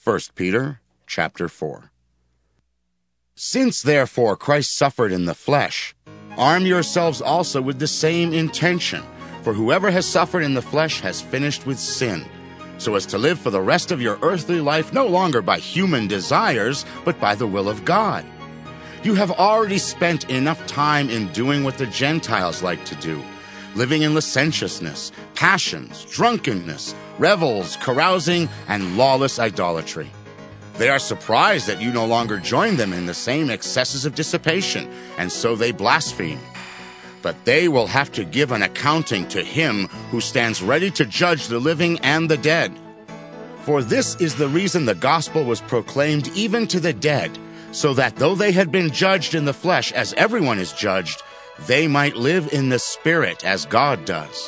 1 Peter chapter 4. Since therefore Christ suffered in the flesh, arm yourselves also with the same intention, for whoever has suffered in the flesh has finished with sin, so as to live for the rest of your earthly life no longer by human desires, but by the will of God. You have already spent enough time in doing what the Gentiles like to do, living in licentiousness, passions, drunkenness, revels, carousing, and lawless idolatry. They are surprised that you no longer join them in the same excesses of dissipation, and so they blaspheme. But they will have to give an accounting to him who stands ready to judge the living and the dead. For this is the reason the gospel was proclaimed even to the dead, so that though they had been judged in the flesh as everyone is judged, they might live in the Spirit as God does.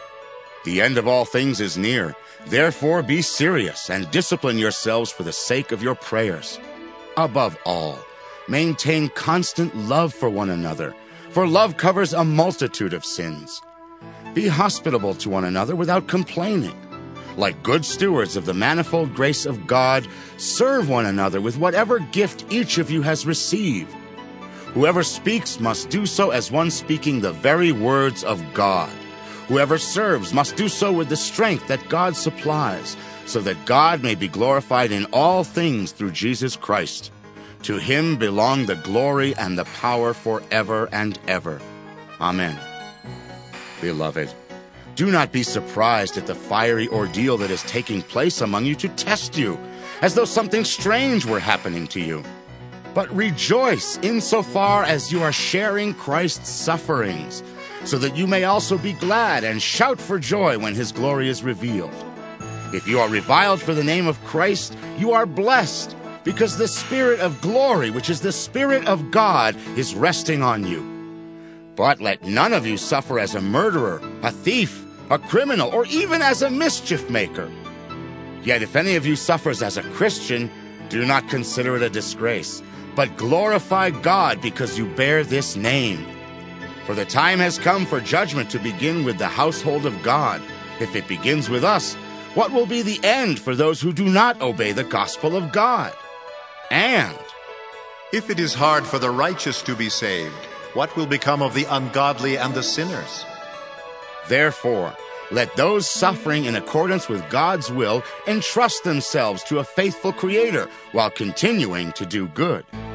The end of all things is near. Therefore be serious and discipline yourselves for the sake of your prayers. Above all, maintain constant love for one another, for love covers a multitude of sins. Be hospitable to one another without complaining. Like good stewards of the manifold grace of God, serve one another with whatever gift each of you has received. Whoever speaks must do so as one speaking the very words of God. Whoever serves must do so with the strength that God supplies, so that God may be glorified in all things through Jesus Christ. To him belong the glory and the power forever and ever. Amen. Beloved, do not be surprised at the fiery ordeal that is taking place among you to test you, as though something strange were happening to you. But rejoice insofar as you are sharing Christ's sufferings, so that you may also be glad and shout for joy when his glory is revealed. If you are reviled for the name of Christ, you are blessed, because the Spirit of glory, which is the Spirit of God, is resting on you. But let none of you suffer as a murderer, a thief, a criminal, or even as a mischief maker. Yet if any of you suffers as a Christian, do not consider it a disgrace, but glorify God because you bear this name. For the time has come for judgment to begin with the household of God. If it begins with us, what will be the end for those who do not obey the gospel of God? And if it is hard for the righteous to be saved, what will become of the ungodly and the sinners? Therefore, let those suffering in accordance with God's will entrust themselves to a faithful Creator while continuing to do good.